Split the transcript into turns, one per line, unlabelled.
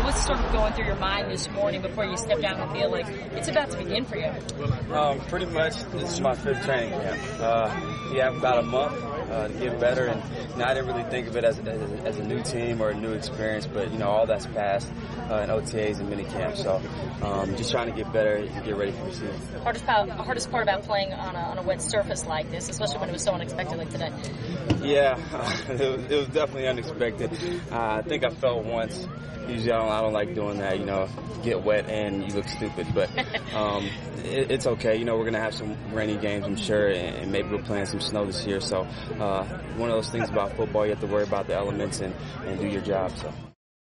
what's sort of going through your mind this morning before you step down the field? Like, it's about to begin for you.
Pretty much, this is my 5th training camp. I've got a month to get better, and I didn't really think of it as a new team or a new experience, but, all that's passed in OTAs and mini camps. So just trying to get better and get ready for the season.
Hardest part about playing on a wet surface like this, especially when it was so unexpected like today?
Yeah, it was definitely unexpected. I think I fell once. Usually I don't like doing that, get wet and you look stupid. But it's okay. We're going to have some rainy games, I'm sure, and maybe we'll play in some snow this year. So one of those things about football, you have to worry about the elements and do your job. So.